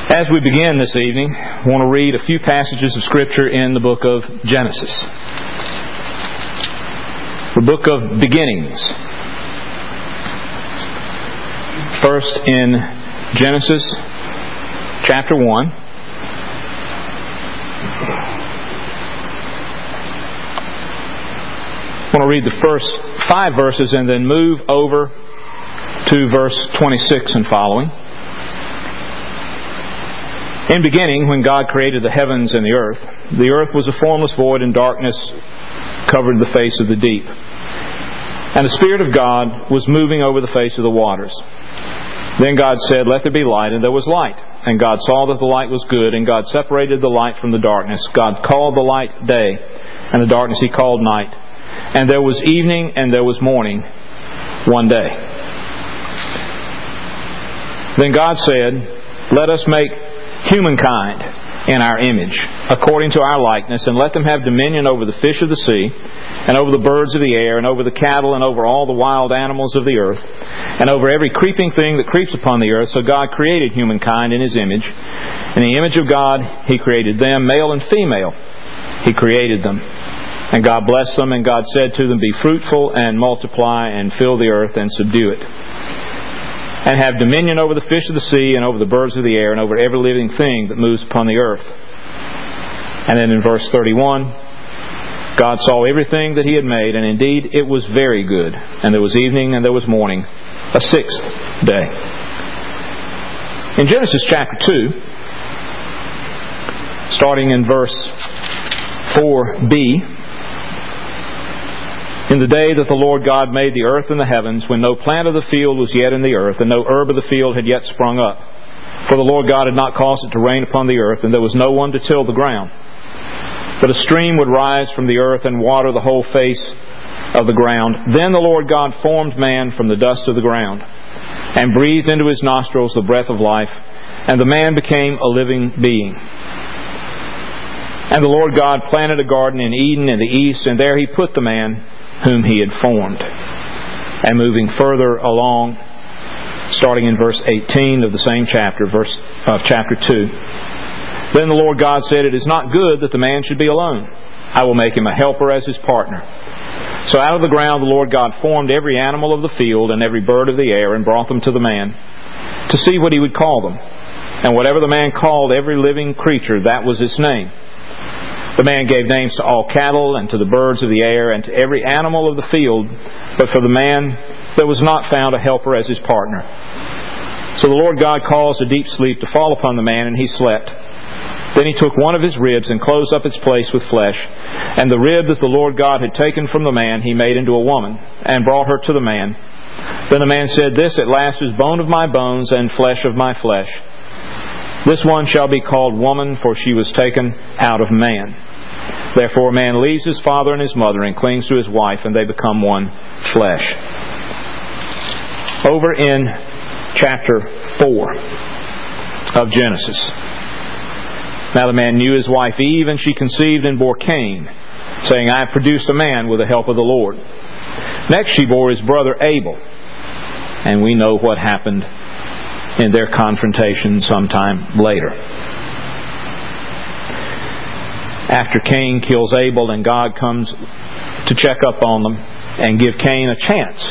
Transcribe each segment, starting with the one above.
As we begin this evening, I want to read a few passages of Scripture in the book of Genesis. The book of beginnings. First in Genesis chapter 1. I want to read the first 5 verses and then move over to verse 26 and following. In beginning, when God created the heavens and the earth was a formless void, and darkness covered the face of the deep. And the Spirit of God was moving over the face of the waters. Then God said, "Let there be light," and there was light. And God saw that the light was good, and God separated the light from the darkness. God called the light day, and the darkness He called night. And there was evening, and there was morning, one day. Then God said, "Let us make humankind in our image, according to our likeness, and let them have dominion over the fish of the sea, and over the birds of the air, and over the cattle, and over all the wild animals of the earth, and over every creeping thing that creeps upon the earth." So God created humankind in His image. In the image of God He created them, male and female He created them. And God blessed them, and God said to them, "Be fruitful and multiply, and fill the earth and subdue it, and have dominion over the fish of the sea, and over the birds of the air, and over every living thing that moves upon the earth." And then in verse 31, God saw everything that He had made, and indeed it was very good. And there was evening, and there was morning, a sixth day. In Genesis chapter 2, starting in verse 4b, "In the day that the Lord God made the earth and the heavens, when no plant of the field was yet in the earth, and no herb of the field had yet sprung up. For the Lord God had not caused it to rain upon the earth, and there was no one to till the ground. But a stream would rise from the earth and water the whole face of the ground. Then the Lord God formed man from the dust of the ground, and breathed into his nostrils the breath of life, and the man became a living being. And the Lord God planted a garden in Eden in the east, and there He put the man whom He had formed." And moving further along, starting in verse 18 of the same chapter, chapter 2. "Then the Lord God said, It is not good that the man should be alone. I will make him a helper as his partner. So out of the ground the Lord God formed every animal of the field and every bird of the air, and brought them to the man, to see what he would call them. And whatever the man called every living creature, that was its name. The man gave names to all cattle, and to the birds of the air, and to every animal of the field. But for the man there was not found a helper as his partner. So the Lord God caused a deep sleep to fall upon the man, and he slept. Then He took one of his ribs and closed up its place with flesh. And the rib that the Lord God had taken from the man He made into a woman, and brought her to the man. Then the man said, This at last is bone of my bones and flesh of my flesh. This one shall be called woman, for she was taken out of man. Therefore a man leaves his father and his mother, and clings to his wife, and they become one flesh." Over in chapter 4 of Genesis. "Now the man knew his wife Eve, and she conceived and bore Cain, saying, I have produced a man with the help of the Lord. Next she bore his brother Abel." And we know what happened in their confrontation sometime later. After Cain kills Abel, and God comes to check up on them and give Cain a chance.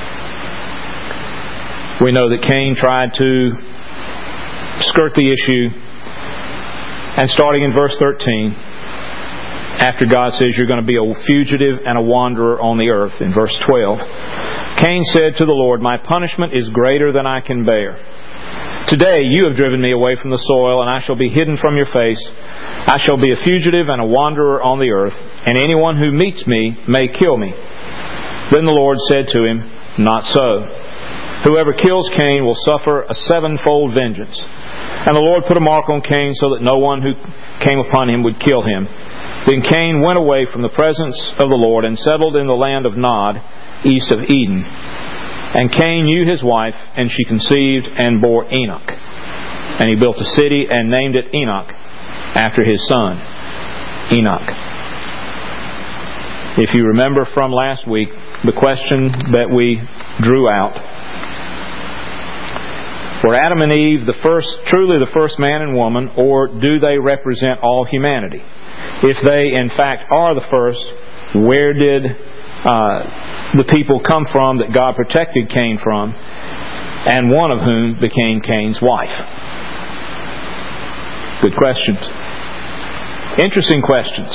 We know that Cain tried to skirt the issue. And starting in verse 13, after God says you're going to be a fugitive and a wanderer on the earth, in verse 12, Cain said to the Lord, "My punishment is greater than I can bear. Today you have driven me away from the soil, and I shall be hidden from your face. I shall be a fugitive and a wanderer on the earth, and anyone who meets me may kill me." Then the Lord said to him, "Not so. Whoever kills Cain will suffer a sevenfold vengeance." And the Lord put a mark on Cain, so that no one who came upon him would kill him. Then Cain went away from the presence of the Lord, and settled in the land of Nod, east of Eden. And Cain knew his wife, and she conceived and bore Enoch. And he built a city and named it Enoch, after his son Enoch. If you remember from last week, the question that we drew out Were Adam and Eve truly the first man and woman, or do they represent all humanity? If they, in fact, are the first, where did the people come from that God protected Cain from, and one of whom became Cain's wife? Good questions. Interesting questions.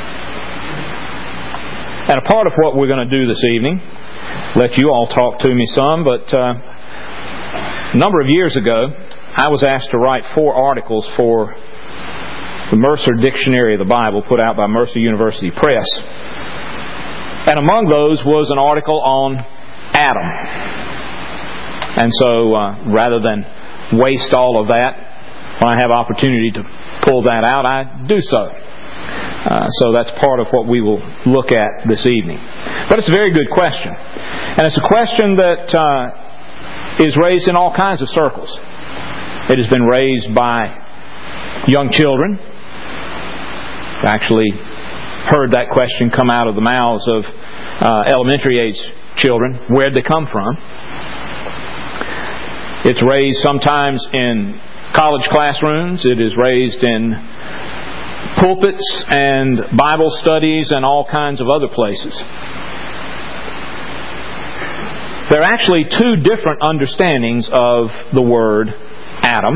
And a part of what we're going to do this evening, let you all talk to me some, but a number of years ago, I was asked to write 4 articles for the Mercer Dictionary of the Bible, put out by Mercer University Press. And among those was an article on Adam. And so, rather than waste all of that, when I have opportunity to pull that out, I do so. So that's part of what we will look at this evening. But it's a very good question. And it's a question that is raised in all kinds of circles. It has been raised by young children. I actually heard that question come out of the mouths of elementary age children. Where'd they come from? It's raised sometimes in college classrooms. It is raised in pulpits and Bible studies and all kinds of other places. There are actually 2 different understandings of the word Adam.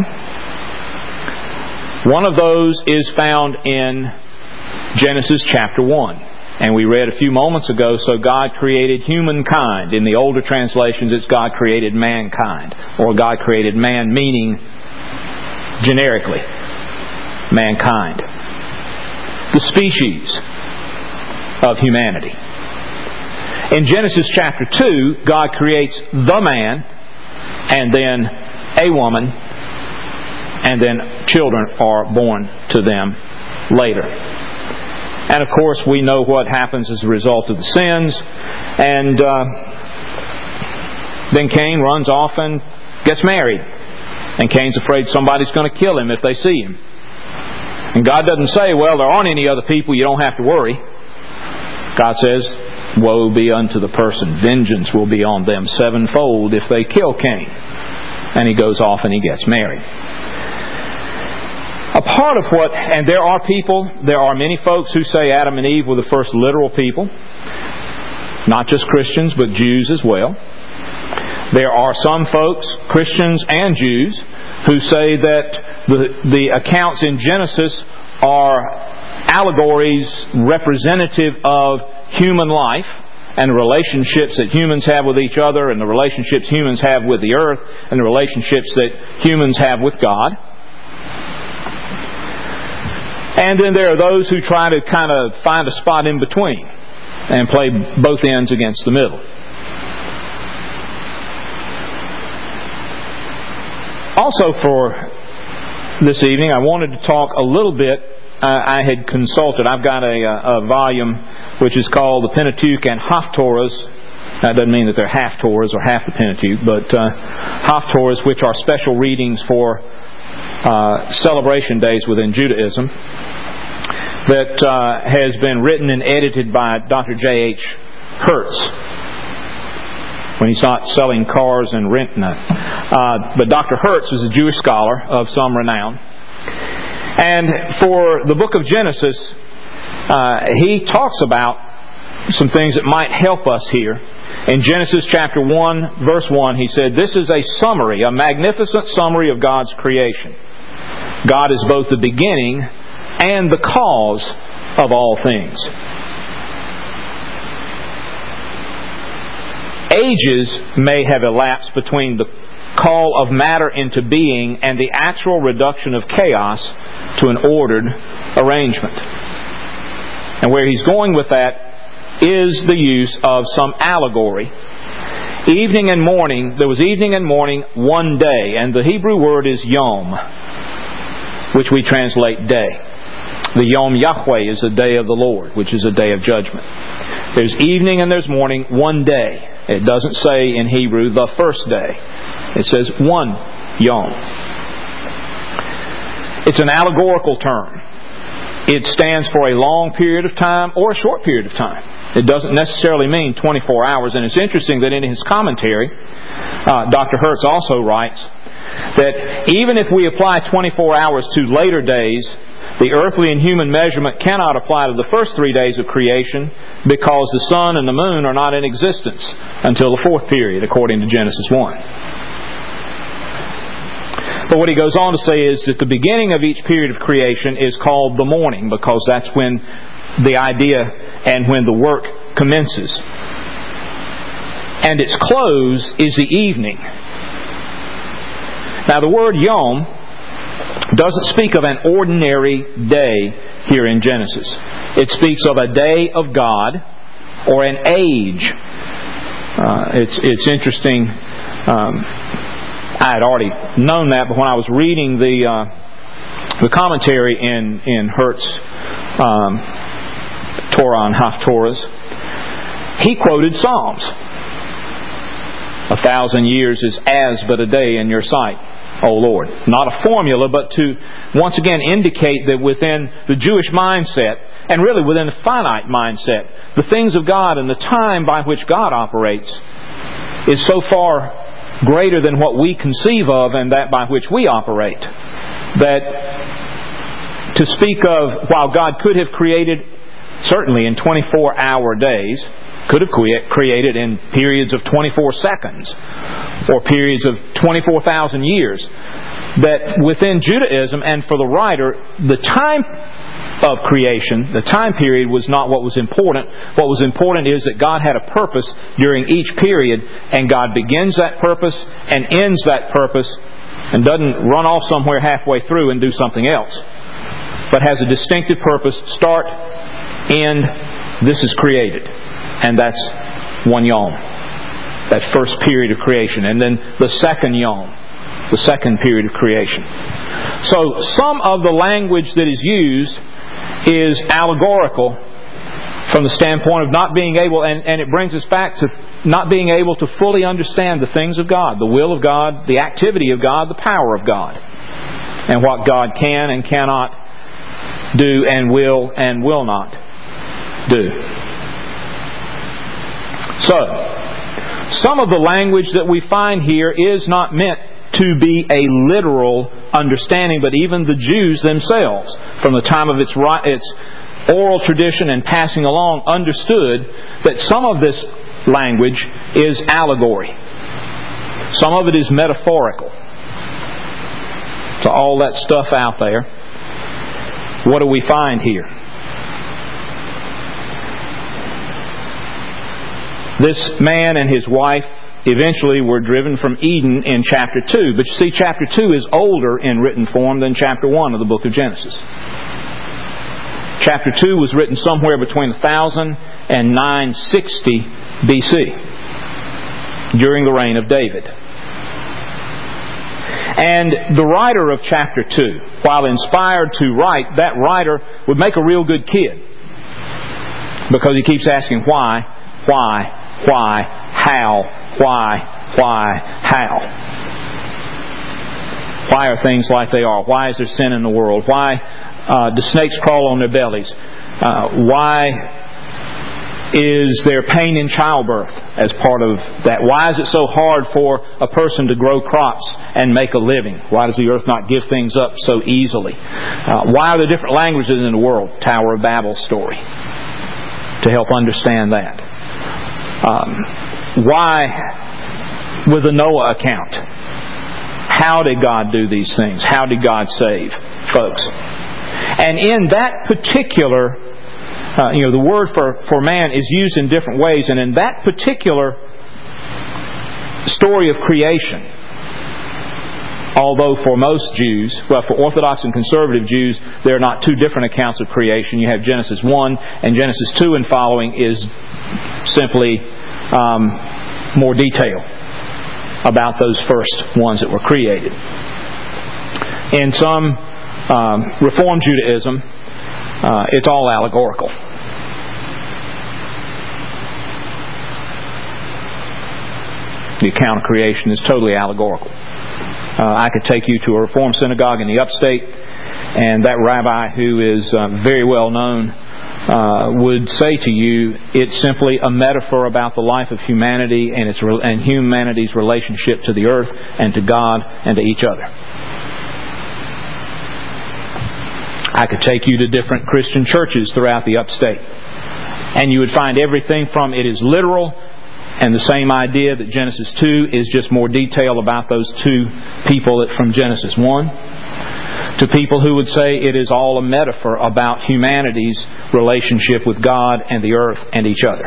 One of those is found in Genesis chapter 1. And we read a few moments ago, so God created humankind. In the older translations, it's God created mankind. Or God created man, meaning generically, mankind. The species of humanity. In Genesis chapter 2, God creates the man, and then a woman, and then children are born to them later. And of course, we know what happens as a result of the sins. And then Cain runs off and gets married. And Cain's afraid somebody's going to kill him if they see him. And God doesn't say, well, there aren't any other people, you don't have to worry. God says, woe be unto the person. Vengeance will be on them sevenfold if they kill Cain. And he goes off and he gets married. A part of what, and there are many folks who say Adam and Eve were the first literal people. Not just Christians, but Jews as well. There are some folks, Christians and Jews, who say that the accounts in Genesis are allegories representative of human life and the relationships that humans have with each other and the relationships humans have with the earth and the relationships that humans have with God. And then there are those who try to kind of find a spot in between and play both ends against the middle. Also for this evening, I wanted to talk a little bit. I had consulted. I've got a volume which is called the Pentateuch and Haftorahs. That doesn't mean that they're half-Torahs or half the Pentateuch, but Haftorahs, which are special readings for celebration days within Judaism, that has been written and edited by Dr. J.H. Hertz, when he's not selling cars and renting it. But Dr. Hertz is a Jewish scholar of some renown. And for the book of Genesis, he talks about some things that might help us here. In Genesis chapter 1, verse 1, he said, this is a summary, a magnificent summary of God's creation. God is both the beginning and the cause of all things. Ages may have elapsed between the call of matter into being and the actual reduction of chaos to an ordered arrangement. And where he's going with that is the use of some allegory. Evening and morning, there was evening and morning one day, and the Hebrew word is yom, which we translate day. The Yom Yahweh is the day of the Lord, which is a day of judgment. There's evening and there's morning, one day. It doesn't say in Hebrew the first day. It says one Yom. It's an allegorical term. It stands for a long period of time or a short period of time. It doesn't necessarily mean 24 hours. And it's interesting that in his commentary, Dr. Hertz also writes that even if we apply 24 hours to later days, the earthly and human measurement cannot apply to the first 3 days of creation because the sun and the moon are not in existence until the fourth period, according to Genesis 1. But what he goes on to say is that the beginning of each period of creation is called the morning, because that's when the idea and when the work commences. And its close is the evening. Now the word yom doesn't speak of an ordinary day here in Genesis. It speaks of a day of God or an age. It's interesting. I had already known that, but when I was reading the commentary in Hertz Torah and Haftorahs, he quoted Psalms. 1,000 years is as but a day in your sight, O Lord. Not a formula, but to once again indicate that within the Jewish mindset, and really within the finite mindset, the things of God and the time by which God operates is so far greater than what we conceive of and that by which we operate, that to speak of, while God could have created, certainly in 24-hour days, could have created in periods of 24 seconds or periods of 24,000 years, that within Judaism and for the writer, the time of creation, the time period was not what was important. What was important is that God had a purpose during each period, and God begins that purpose and ends that purpose and doesn't run off somewhere halfway through and do something else, but has a distinctive purpose, start, end, this is created. And that's one yom, that first period of creation. And then the second yom, the second period of creation. So some of the language that is used is allegorical from the standpoint of not being able, and it brings us back to not being able to fully understand the things of God, the will of God, the activity of God, the power of God, and what God can and cannot do and will not do. So, some of the language that we find here is not meant to be a literal understanding, but even the Jews themselves, from the time of its oral tradition and passing along, understood that some of this language is allegory. Some of it is metaphorical. So all that stuff out there, what do we find here? This man and his wife eventually were driven from Eden in chapter 2. But you see, chapter 2 is older in written form than chapter 1 of the book of Genesis. Chapter 2 was written somewhere between 1000 and 960 BC, during the reign of David. And the writer of chapter 2, while inspired to write, that writer would make a real good kid, because he keeps asking why, how, how. Why are things like they are? Why is there sin in the world? Why do snakes crawl on their bellies? Why is there pain in childbirth as part of that? Why is it so hard for a person to grow crops and make a living? Why does the earth not give things up so easily? Why are there different languages in the world? Tower of Babel story, to help understand that. Why with the Noah account? How did God do these things? How did God save folks? And in that particular, the word for man is used in different ways. And in that particular story of creation, although for most Jews, for Orthodox and Conservative Jews, there are not two different accounts of creation. You have Genesis 1, and Genesis 2 and following is simply more detail about those first ones that were created. In some Reformed Judaism, it's all allegorical. The account of creation is totally allegorical. I could take you to a Reformed synagogue in the upstate, and that rabbi, who is very well known would say to you, it's simply a metaphor about the life of humanity and humanity's relationship to the earth and to God and to each other. I could take you to different Christian churches throughout the upstate, and you would find everything from it is literal, and the same idea that Genesis 2 is just more detail about those two people from Genesis 1, to people who would say it is all a metaphor about humanity's relationship with God and the earth and each other.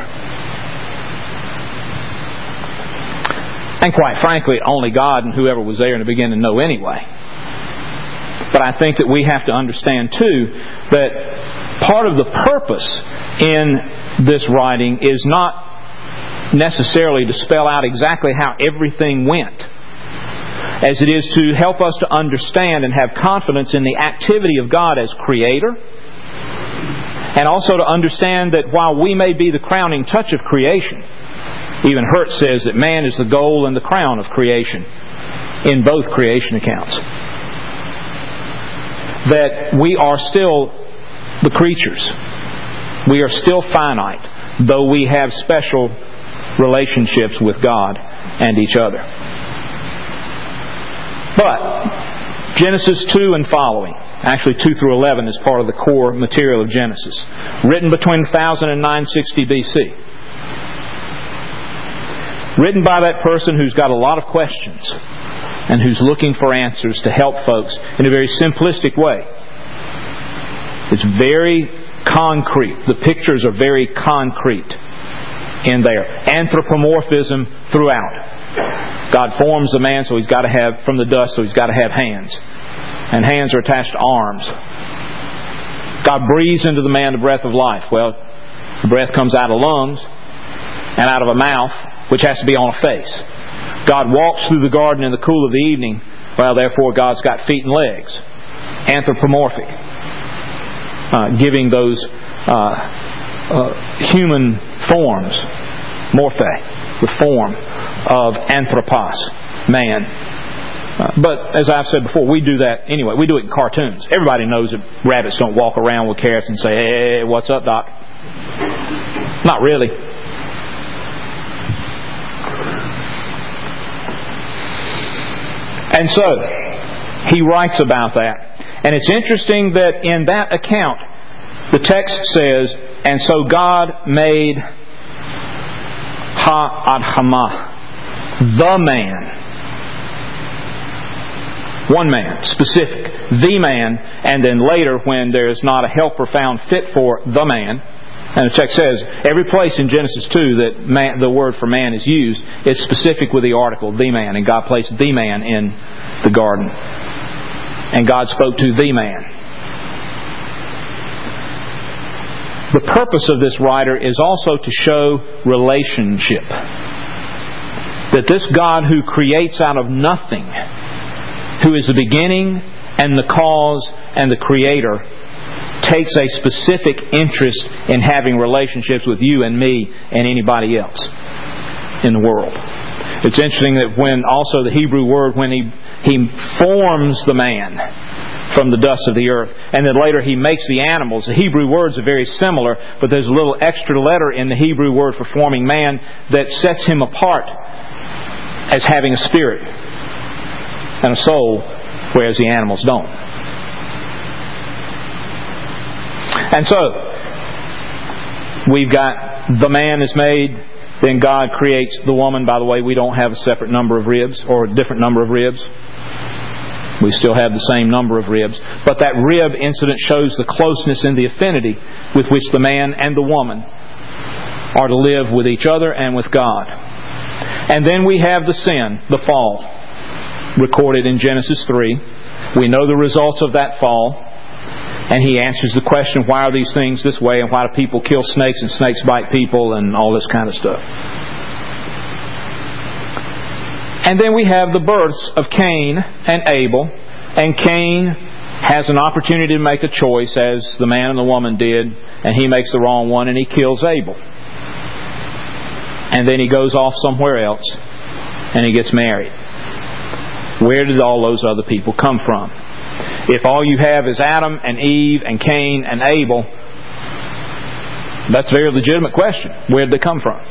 And quite frankly, only God and whoever was there in the beginning know anyway. But I think that we have to understand too that part of the purpose in this writing is not necessarily to spell out exactly how everything went, as it is to help us to understand and have confidence in the activity of God as Creator, and also to understand that while we may be the crowning touch of creation, even Hertz says that man is the goal and the crown of creation in both creation accounts, that we are still the creatures. We are still finite, though we have special relationships with God and each other. But Genesis 2 and following, actually 2 through 11 is part of the core material of Genesis, written between 1000 and 960 BC. Written by that person who's got a lot of questions and who's looking for answers to help folks in a very simplistic way. It's very concrete. The pictures are very concrete in there. Anthropomorphism throughout. God forms the man, so He's got to have, from the dust, so He's got to have hands. And hands are attached to arms. God breathes into the man the breath of life. Well, the breath comes out of lungs and out of a mouth, which has to be on a face. God walks through the garden in the cool of the evening. Well, therefore, God's got feet and legs. Anthropomorphic. Giving those human forms, morphe, the form of anthropos, man. But as I've said before, we do that anyway. We do it in cartoons. Everybody knows that rabbits don't walk around with carrots and say, "Hey, what's up, Doc?" Not really. And so, he writes about that. And it's interesting that in that account, the text says, and so God made Ha-Adhamah, the man. One man, specific, the man, and then later when there is not a helper found fit for the man, and the text says, every place in Genesis 2 that the word for man is used, it's specific with the article, the man, and God placed the man in the garden. And God spoke to the man. The purpose of this writer is also to show relationship. That this God who creates out of nothing, who is the beginning and the cause and the creator, takes a specific interest in having relationships with you and me and anybody else in the world. It's interesting that when also the Hebrew word, when He forms the man from the dust of the earth, and then later He makes the animals. The Hebrew words are very similar, but there's a little extra letter in the Hebrew word for forming man that sets him apart as having a spirit and a soul, whereas the animals don't. And so, we've got the man is made, then God creates the woman. By the way, we don't have a separate number of ribs or a different number of ribs. We still have the same number of ribs. But that rib incident shows the closeness and the affinity with which the man and the woman are to live with each other and with God. And then we have the sin, the fall, recorded in Genesis 3. We know the results of that fall. And he answers the question, why are these things this way, and why do people kill snakes and snakes bite people and all this kind of stuff. And then we have the births of Cain and Abel. And Cain has an opportunity to make a choice, as the man and the woman did, and he makes the wrong one and he kills Abel. And then he goes off somewhere else and he gets married. Where did all those other people come from? If all you have is Adam and Eve and Cain and Abel, That's a very legitimate question. Where did they come from?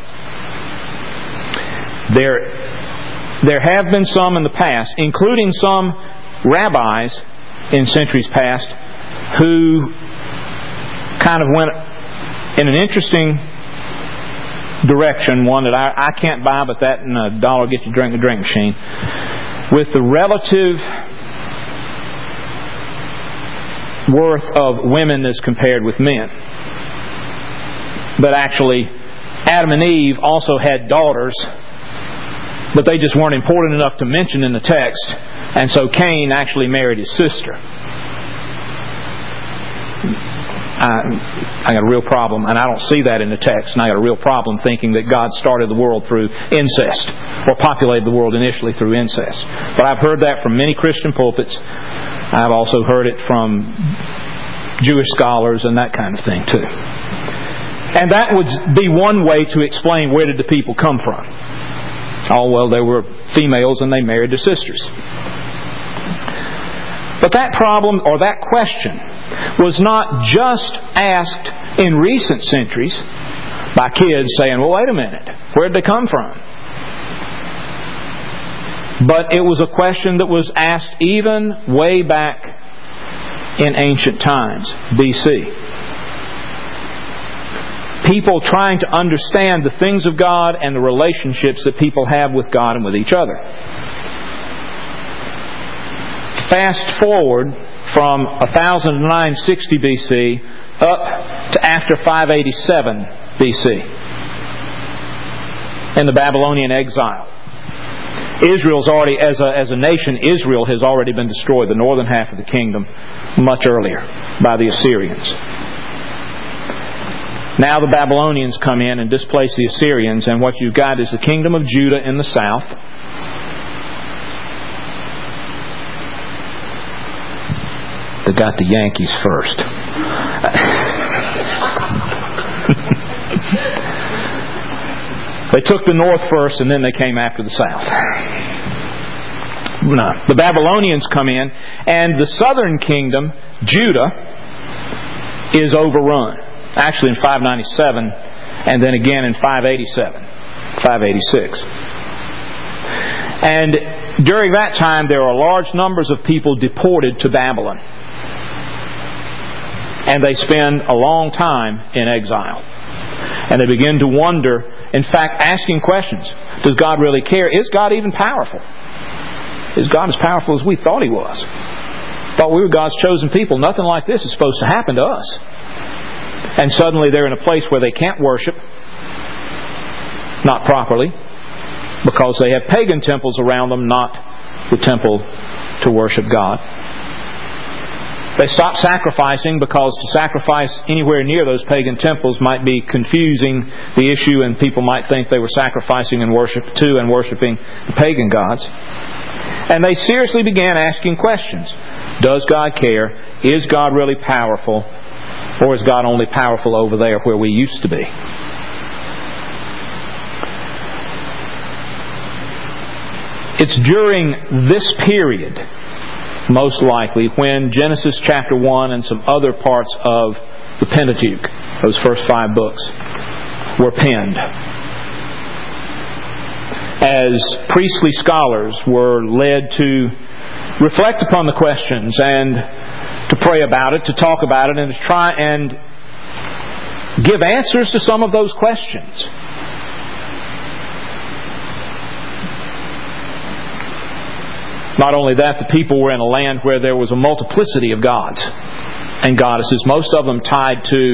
There have been some in the past, including some rabbis in centuries past, who kind of went in an interesting direction, one that I can't buy, but that and $1 get you drink in the drink machine, with the relative worth of women as compared with men. But actually, Adam and Eve also had daughters, but they just weren't important enough to mention in the text, and so Cain actually married his sister. I got a real problem, and I don't see that in the text, and I got a real problem thinking that God started the world through incest, or populated the world initially through incest. But I've heard that from many Christian pulpits. I've also heard it from Jewish scholars and that kind of thing too. And that would be one way to explain where did the people come from. Oh, well, there were females and they married their sisters. But that problem, or that question, was not just asked in recent centuries by kids saying, well, wait a minute, where did they come from? But it was a question that was asked even way back in ancient times, B.C. People trying to understand the things of God and the relationships that people have with God and with each other. Fast forward from 1960 B.C. up to after 587 B.C. in the Babylonian exile. Israel's already, as a nation, Israel has already been destroyed, the northern half of the kingdom, much earlier by the Assyrians. Now the Babylonians come in and displace the Assyrians, and what you've got is the kingdom of Judah in the south. They got the Yankees first. They took the north first, and then they came after the south. No, the Babylonians come in, and the southern kingdom, Judah, is overrun. Actually in 597, and then again in 587, 586. And during that time, there are large numbers of people deported to Babylon. And they spend a long time in exile. And they begin to wonder, in fact, asking questions. Does God really care? Is God even powerful? Is God as powerful as we thought He was? Thought we were God's chosen people. Nothing like this is supposed to happen to us. And suddenly they're in a place where they can't worship, not properly, because they have pagan temples around them, not the temple to worship God. They stop sacrificing because to sacrifice anywhere near those pagan temples might be confusing the issue, and people might think they were sacrificing and worshiping the pagan gods. And they seriously began asking questions. Does God care? Is God really powerful? Or is God only powerful over there where we used to be? It's during this period, most likely, when Genesis chapter 1 and some other parts of the Pentateuch, those first 5 books, were penned. As priestly scholars were led to reflect upon the questions and to pray about it, to talk about it, and to try and give answers to some of those questions. Not only that, the people were in a land where there was a multiplicity of gods and goddesses, most of them tied to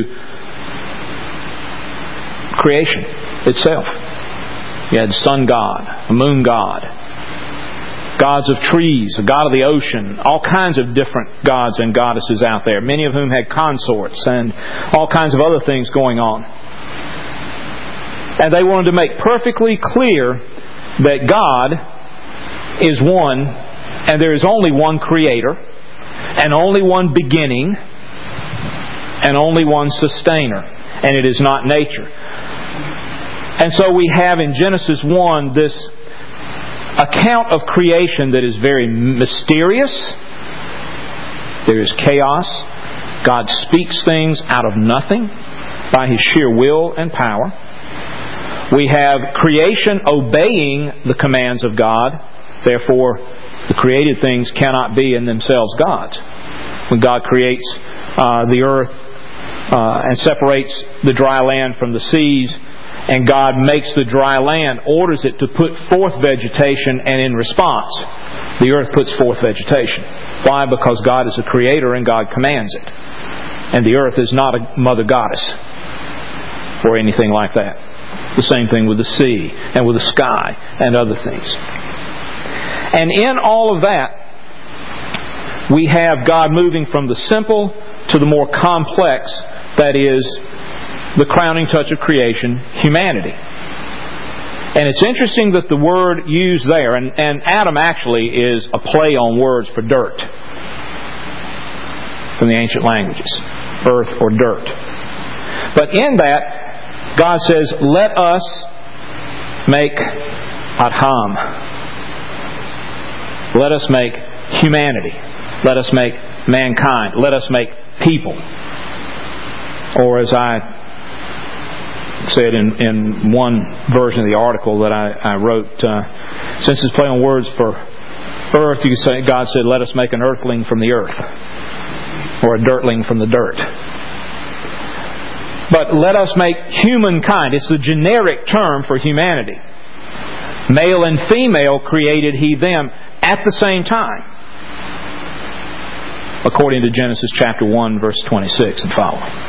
creation itself. You had the sun god, a moon god, gods of trees, a god of the ocean, all kinds of different gods and goddesses out there, many of whom had consorts and all kinds of other things going on. And they wanted to make perfectly clear that God is one, and there is only one Creator, and only one beginning, and only one sustainer, and it is not nature. And so we have in Genesis 1 this account of creation that is very mysterious. There is chaos. God speaks things out of nothing. by His sheer will and power. We have creation obeying the commands of God. Therefore, the created things cannot be in themselves God's. When God creates the earth and separates the dry land from the seas, and God makes the dry land, orders it to put forth vegetation, and in response, the earth puts forth vegetation. Why? Because God is a creator and God commands it. And the earth is not a mother goddess or anything like that. The same thing with the sea and with the sky and other things. And in all of that, we have God moving from the simple to the more complex, that is, the crowning touch of creation, humanity. And it's interesting that the word used there, and Adam actually is a play on words for dirt from the ancient languages, earth or dirt. But in that, God says, let us make Adam. Let us make humanity. Let us make mankind. Let us make people. Or as I said in one version of the article that I wrote, since it's play on words for earth, you could say, God said, let us make an earthling from the earth, or a dirtling from the dirt. But let us make humankind. It's the generic term for humanity. Male and female created He them at the same time, according to Genesis chapter 1, verse 26 and following.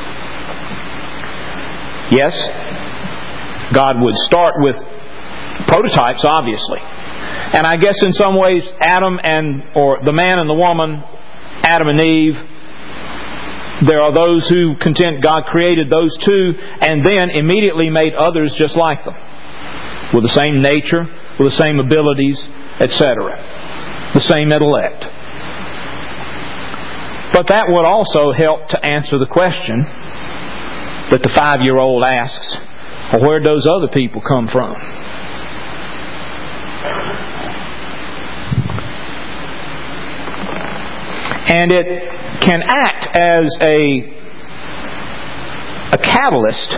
Yes, God would start with prototypes, obviously. And I guess in some ways, or the man and the woman, Adam and Eve, there are those who contend God created those two and then immediately made others just like them, with the same nature, with the same abilities, etc., the same intellect. But that would also help to answer the question that the 5-year-old asks, well, where'd those other people come from? And it can act as a catalyst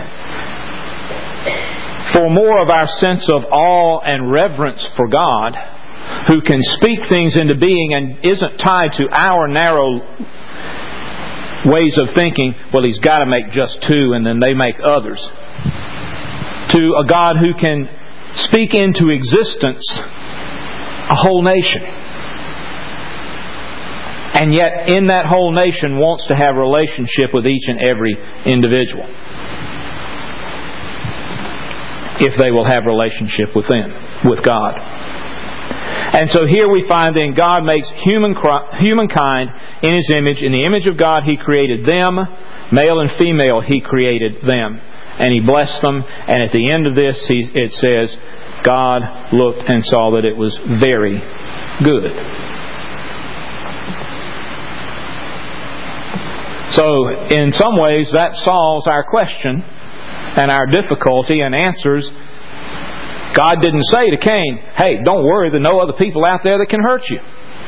for more of our sense of awe and reverence for God, who can speak things into being and isn't tied to our narrow ways of thinking, well, He's got to make just two and then they make others. To a God who can speak into existence a whole nation. And yet in that whole nation wants to have a relationship with each and every individual, if they will have relationship with God. And so here we find then God makes humankind in His image. In the image of God He created them. Male and female He created them. And He blessed them. And at the end of this it says, God looked and saw that it was very good. So in some ways that solves our question and our difficulty and answers. God didn't say to Cain, hey, don't worry, there are no other people out there that can hurt you.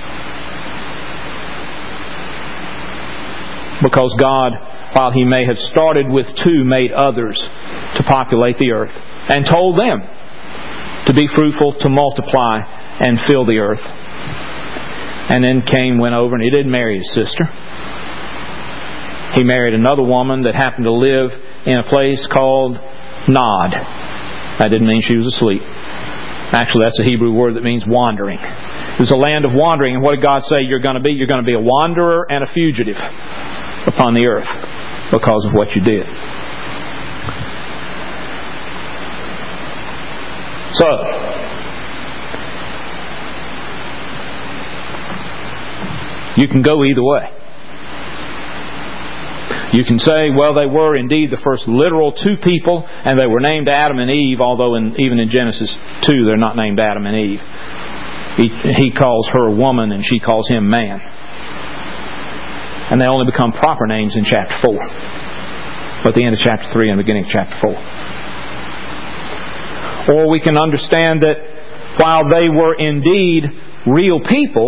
Because God, while He may have started with two, made others to populate the earth and told them to be fruitful, to multiply, and fill the earth. And then Cain went over and he didn't marry his sister. He married another woman that happened to live in a place called Nod. That didn't mean she was asleep. Actually, that's a Hebrew word that means wandering. It was a land of wandering. And what did God say you're going to be? You're going to be a wanderer and a fugitive upon the earth because of what you did. So, you can go either way. You can say, well, they were indeed the first literal two people, and they were named Adam and Eve, although even in Genesis 2 they're not named Adam and Eve. He calls her woman and she calls him man. And they only become proper names in chapter 4. But at the end of chapter 3 and the beginning of chapter 4. Or we can understand that while they were indeed real people,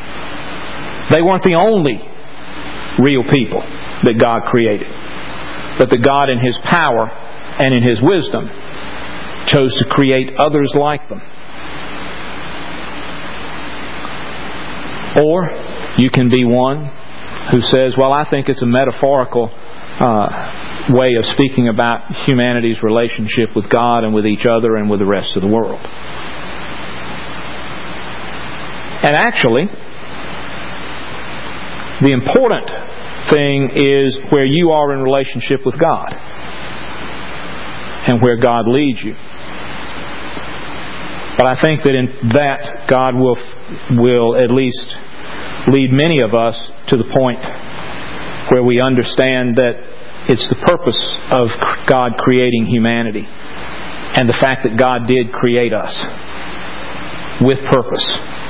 they weren't the only real people that God created. but that God in His power and in His wisdom chose to create others like them. Or you can be one who says, well, I think it's a metaphorical way of speaking about humanity's relationship with God and with each other and with the rest of the world. And actually, the important thing is where you are in relationship with God and where God leads you. But I think that in that God will at least lead many of us to the point where we understand that it's the purpose of God creating humanity and the fact that God did create us with purpose.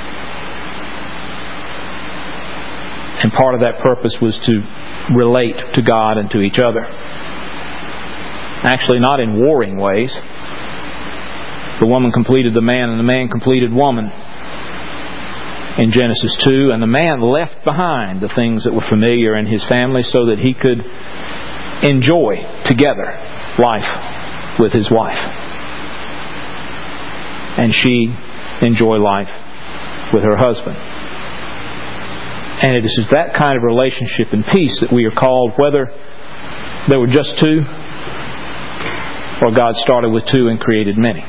And part of that purpose was to relate to God and to each other. Actually, not in warring ways. The woman completed the man and the man completed woman in Genesis 2. And the man left behind the things that were familiar in his family so that he could enjoy together life with his wife. And she enjoy life with her husband. And it is that kind of relationship and peace that we are called, whether there were just two or God started with two and created many.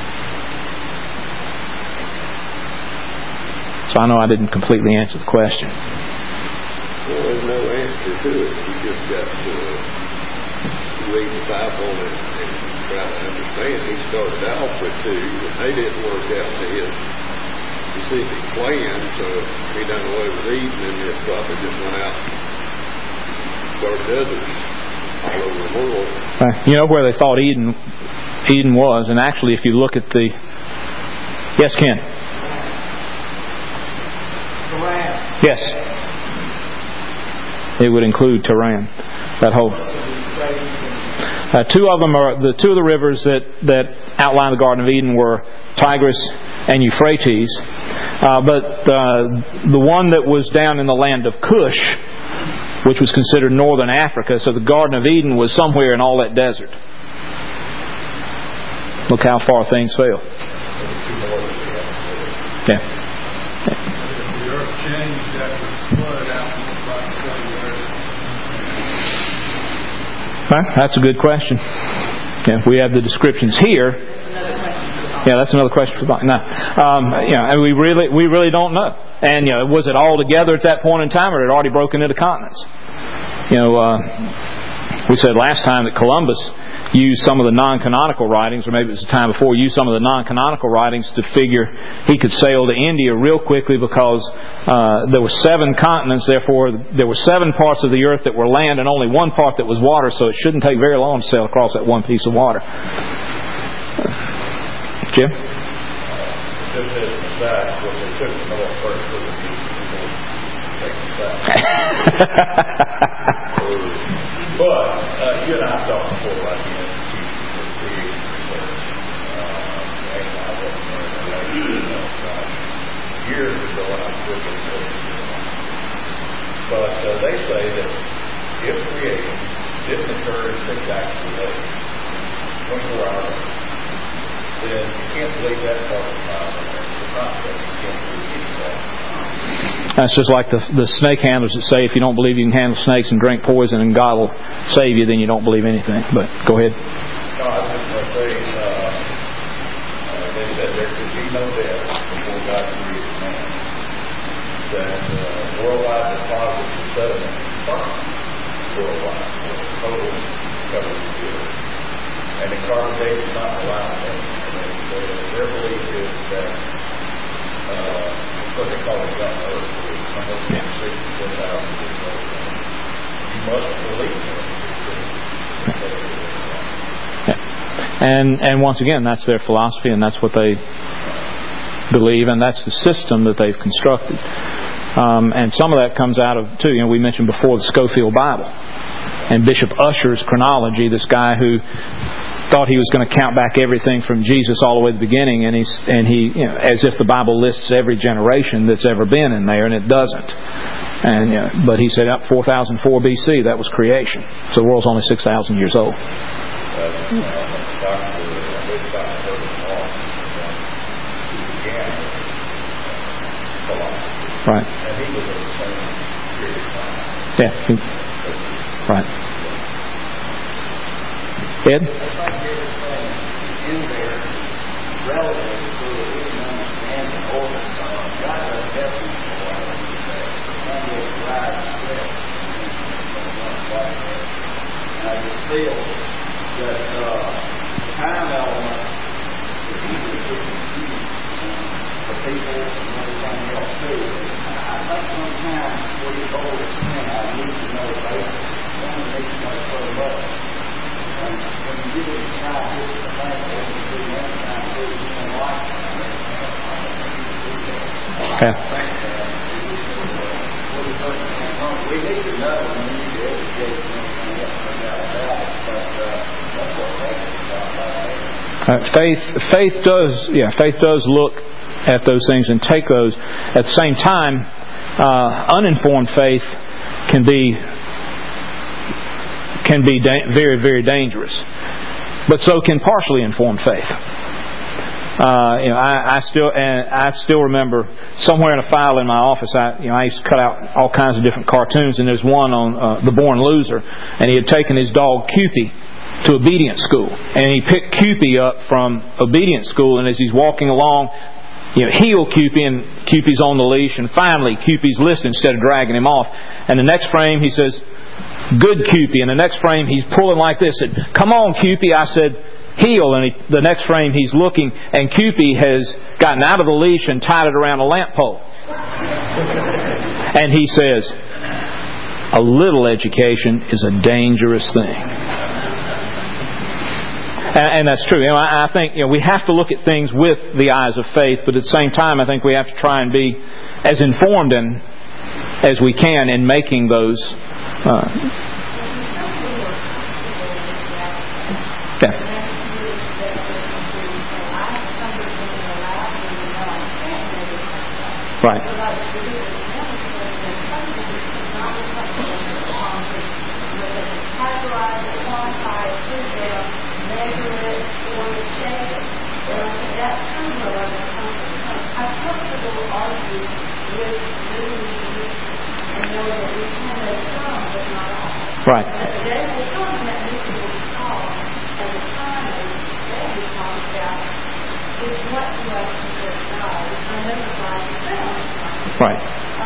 So I know I didn't completely answer the question. Well, there's no answer to it. You just got to read the Bible and try to understand. He started out with two, and they didn't work out to his specific plan, so he done away with Eden, and just probably just went out and started others all over the world. You know where they thought Eden was, and actually if you look at the... Yes, Ken? Tehran. Yes. It would include Tehran. That whole... two of them are... The two of the rivers that outline the Garden of Eden were Tigris and Euphrates. But the one that was down in the land of Cush, which was considered northern Africa, so the Garden of Eden was somewhere in all that desert. Look how far things fell. Yeah. The earth changed after the flood out about 7 years. Well, that's a good question. Yeah, we have the descriptions here. Yeah, that's another question for Bonnie. No, and we really don't know. And was it all together at that point in time, or had it already broken into continents? We said last time that Columbus used some of the non-canonical writings, or maybe it was the time before, used some of the non-canonical writings to figure he could sail to India real quickly because there were 7 continents, therefore there were 7 parts of the earth that were land and only one part that was water, so it shouldn't take very long to sail across that one piece of water. Jim? Just as an aside, what they took to North first was the people taking the But you and I have talked before about the institution for creation research. And I wasn't years ago when I was with them. But they say that if creation didn't occur in 6 actual days, 24 hours, then you can't believe that part of the Bible. The concept, you can't believe any part. That's just like the snake handlers that say if you don't believe you can handle snakes and drink poison and God will save you, then you don't believe anything. But go ahead. No, I was just going to say, they said there could be no death before God created man. That worldwide deposits of sediment confirmed worldwide total coverage of the earth. And the carbon dating is not allowed. Their belief is that what they call a young earth, almost 6,000 years old. You must believe it. And once again, that's their philosophy, and that's what they believe, and that's the system that they've constructed. And some of that comes out of, too, we mentioned before the Scofield Bible and Bishop Ussher's chronology, this guy who thought he was going to count back everything from Jesus all the way to the beginning, and he as if the Bible lists every generation that's ever been in there, and it doesn't. And but he said up 4004 BC, that was creation. So the world's only 6,000 years old. Right. Yeah. Right. Ed? In there, relative so that we can understand the order. God does everything for us. Some will drive the set. And I just feel that the time element is easily confused for people and everything else too. I think sometimes we go to saying I need to know the basics. I only need to know so much. And when you get inside this thing, you can see many times who you can like Okay. We need to know and we need to educate and everything else about it. But that's what faith is about. Faith does look at those things and take those. At the same time, uninformed faith can be very, very dangerous. But so can partially informed faith. I still remember somewhere in a file in my office. I used to cut out all kinds of different cartoons, and there's one on The Born Loser, and he had taken his dog Cupid to obedience school, and he picked Cupid up from obedience school, and as he's walking along, heel Cupid, and Cupid's on the leash, and finally Cupid's listening instead of dragging him off. And the next frame he says, "Good Cupid," and the next frame he's pulling like this, and "Come on, Cupid." I said, "Heel," and the next frame he's looking, and Cupid has gotten out of the leash and tied it around a lamp pole. And he says, "A little education is a dangerous thing." And that's true. I think we have to look at things with the eyes of faith, but at the same time, I think we have to try and be as informed as we can in making those. Right. Right. Right.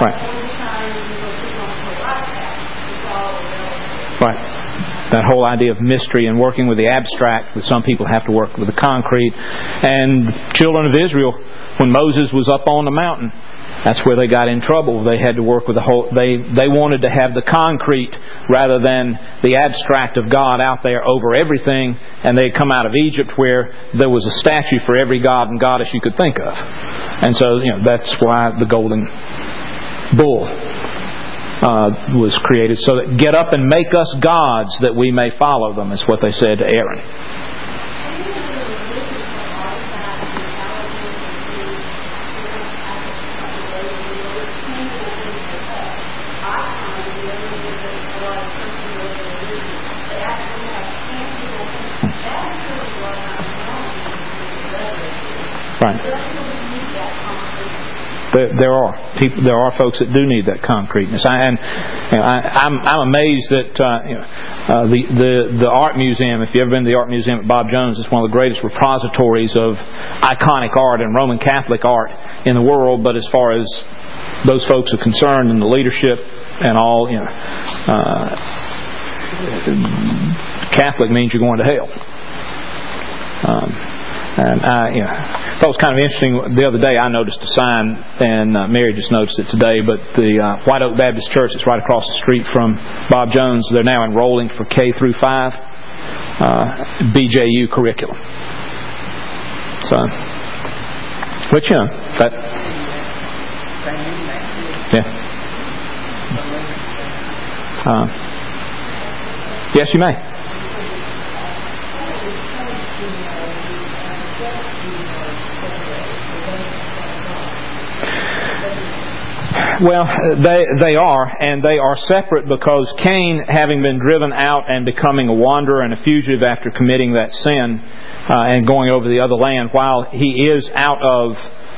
Right. That whole idea of mystery and working with the abstract, that some people have to work with the concrete. And children of Israel, when Moses was up on the mountain, that's where they got in trouble. They had to work with the whole. They wanted to have the concrete rather than the abstract of God out there over everything. And they had come out of Egypt where there was a statue for every god and goddess you could think of. And so that's why the golden bull was created, so that get up and make us gods that we may follow them, is what they said to Aaron. Right. There are folks that do need that concreteness. I'm amazed that the art museum. If you've ever been to the art museum at Bob Jones, it's one of the greatest repositories of iconic art and Roman Catholic art in the world. But as far as those folks are concerned, and the leadership and all, Catholic means you're going to hell. And I thought it was kind of interesting. The other day I noticed a sign, and Mary just noticed it today, but the White Oak Baptist Church, it's right across the street from Bob Jones, they're now enrolling for K through 5 BJU curriculum. So, but that... Yeah. Yes, you may. Well, they are, and they are separate because Cain, having been driven out and becoming a wanderer and a fugitive after committing that sin and going over the other land, while he is out of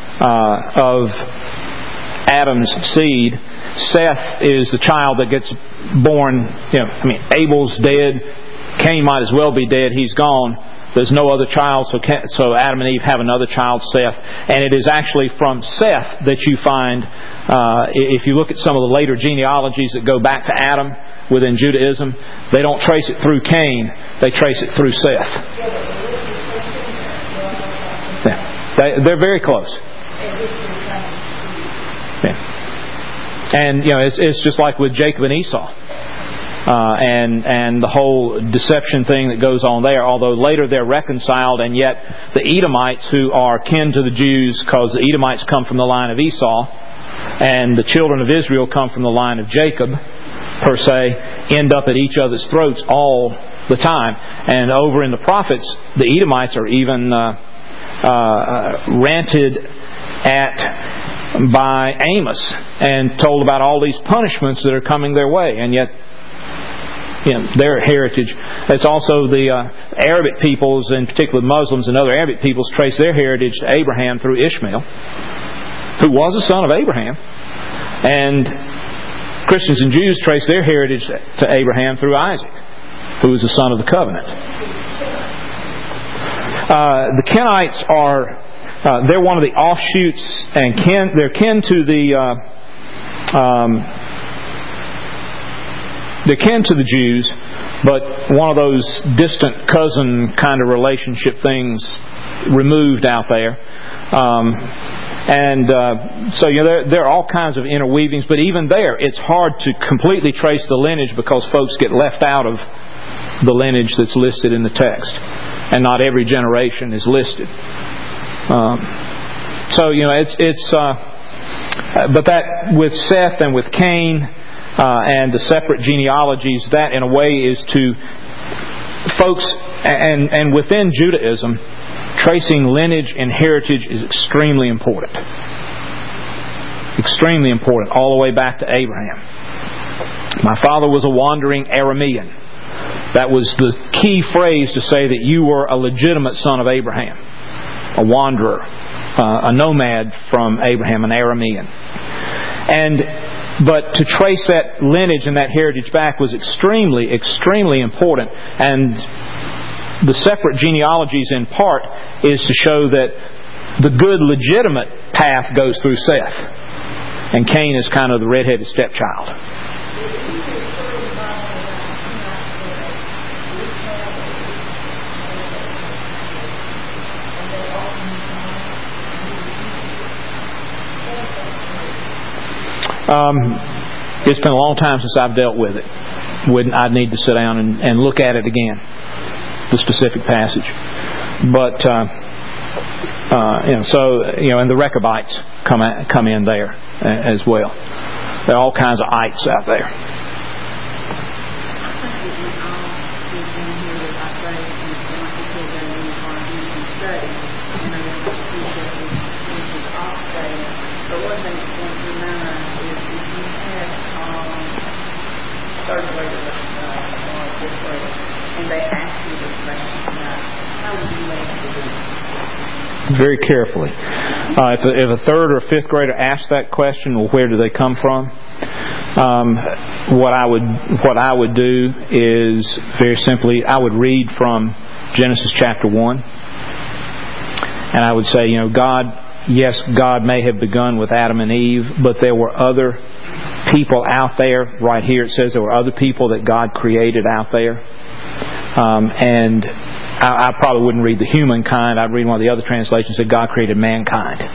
Adam's seed, Seth is the child that gets born. Abel's dead. Cain might as well be dead. He's gone. There's no other child, so Adam and Eve have another child, Seth. And it is actually from Seth that you find, if you look at some of the later genealogies that go back to Adam within Judaism, they don't trace it through Cain, they trace it through Seth. Yeah. They're very close. Yeah. And, it's just like with Jacob and Esau. And the whole deception thing that goes on there, although later they're reconciled, and yet the Edomites, who are kin to the Jews, because the Edomites come from the line of Esau, and the children of Israel come from the line of Jacob, per se, end up at each other's throats all the time. And over in the prophets, the Edomites are even ranted at by Amos and told about all these punishments that are coming their way, and yet their heritage. It's also the Arabic peoples, in particular Muslims and other Arabic peoples, trace their heritage to Abraham through Ishmael, who was a son of Abraham. And Christians and Jews trace their heritage to Abraham through Isaac, who was the son of the covenant. The Kenites they're one of the offshoots, and they're kin to they're kin to the Jews, but one of those distant cousin kind of relationship things removed out there. So there are all kinds of interweavings, but even there, it's hard to completely trace the lineage because folks get left out of the lineage that's listed in the text, and not every generation is listed. But that with Seth and with Cain and the separate genealogies, that in a way is to folks, and within Judaism, tracing lineage and heritage is extremely important. Extremely important, all the way back to Abraham. My father was a wandering Aramean. That was the key phrase to say that you were a legitimate son of Abraham. A wanderer, a nomad from Abraham, an Aramean. But to trace that lineage and that heritage back was extremely, extremely important. And the separate genealogies in part is to show that the good, legitimate path goes through Seth. And Cain is kind of the red-headed stepchild. It's been a long time since I've dealt with it. I'd need to sit down and look at it again, the specific passage. But and the Rechabites come in there as well. There are all kinds of ites out there. Third grade or fifth grade, and they ask you this question, how would you answer them? Very carefully. If a third or fifth grader asks that question, well, where do they come from? What I would do is very simply, I would read from Genesis chapter 1, and I would say, God may have begun with Adam and Eve, but there were other people out there. Right here it says there were other people that God created out there. And I probably wouldn't read the humankind. I'd read one of the other translations that God created mankind.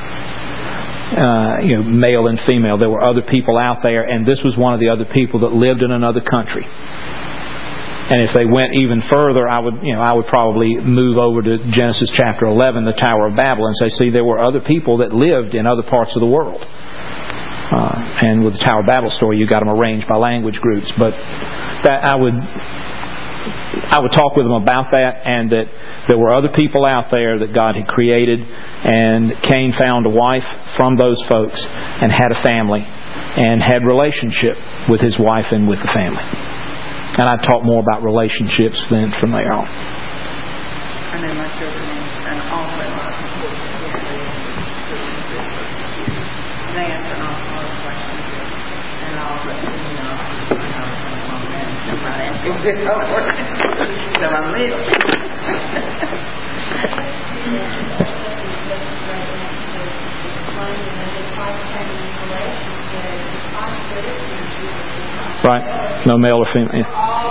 Male and female. There were other people out there, and this was one of the other people that lived in another country. And if they went even further, I would probably move over to Genesis chapter 11, the Tower of Babel, and say, see, there were other people that lived in other parts of the world. And with the Tower of Babel story, you got them arranged by language groups. But that I would talk with them about that, and that there were other people out there that God had created, and Cain found a wife from those folks and had a family. and had relationship with his wife and with the family. And I talk more about relationships then from there on. I know my children and also a lot of people they answer an awful lot of questions. And I'll let you know, I'm not asking good over. So I'm little. Right. No male or female.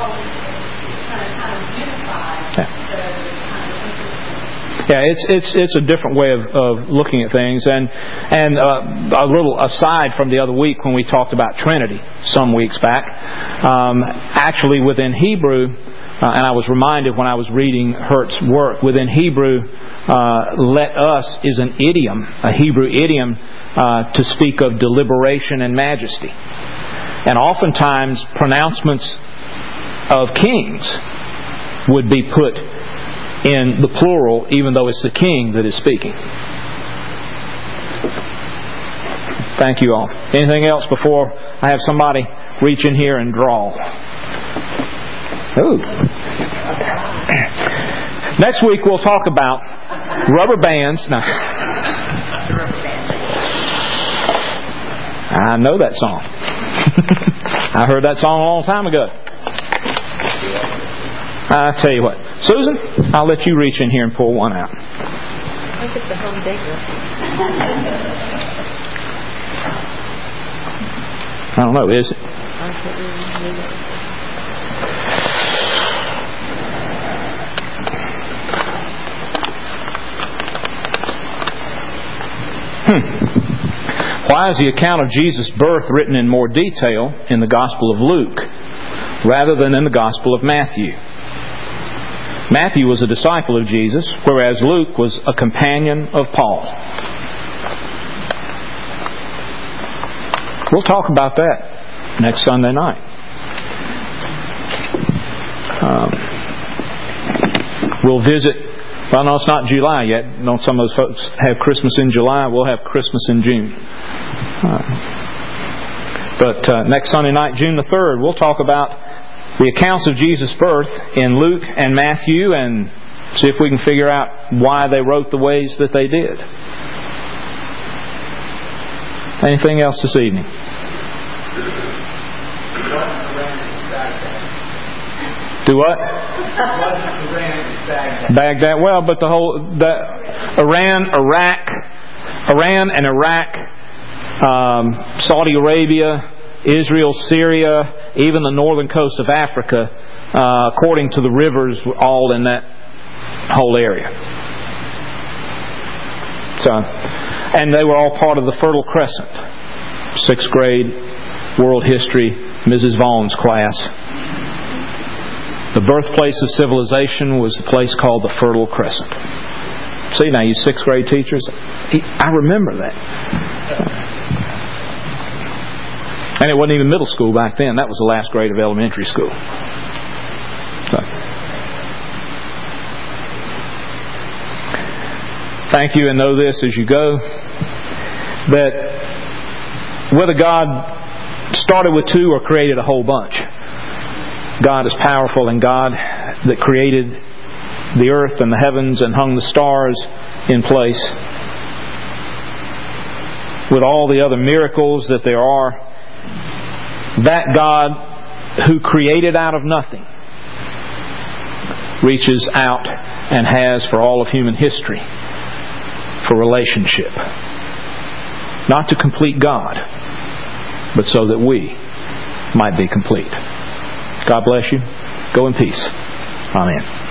Yeah, it's a different way of looking at things, and a little aside from the other week when we talked about Trinity some weeks back. Actually, within Hebrew, and I was reminded when I was reading Hurt's work, within Hebrew, "let us" is an idiom, a Hebrew idiom to speak of deliberation and majesty, and oftentimes pronouncements of kings would be put in the plural, even though it's the king that is speaking. Thank you all. Anything else before I have somebody reach in here and draw? Ooh. Next week we'll talk about rubber bands. No. I know that song. I heard that song a long time ago. I tell you what, Susan, I'll let you reach in here and pull one out. I think it's the Home Depot. I don't know, is it? I can't remember. Why is the account of Jesus' birth written in more detail in the Gospel of Luke rather than in the Gospel of Matthew? Matthew was a disciple of Jesus, whereas Luke was a companion of Paul. We'll talk about that next Sunday night. We'll visit, well, no, it's not July yet. No, some of those folks have Christmas in July. We'll have Christmas in June. But next Sunday night, June the 3rd, we'll talk about the accounts of Jesus' birth in Luke and Matthew and see if we can figure out why they wrote the ways that they did. Anything else this evening? Do what? Baghdad. Well, but Iran and Iraq, Saudi Arabia, Israel, Syria, even the northern coast of Africa, according to the rivers, were all in that whole area. So, and they were all part of the Fertile Crescent. 6th grade world history, Mrs. Vaughn's class. The birthplace of civilization was a place called the Fertile Crescent. See, now you 6th grade teachers, I remember that. And it wasn't even middle school back then. That was the last grade of elementary school. So. Thank you, and know this as you go, that whether God started with 2 or created a whole bunch, God is powerful, and God that created the earth and the heavens and hung the stars in place with all the other miracles that there are, that God who created out of nothing reaches out and has for all of human history for relationship. Not to complete God, but so that we might be complete. God bless you. Go in peace. Amen.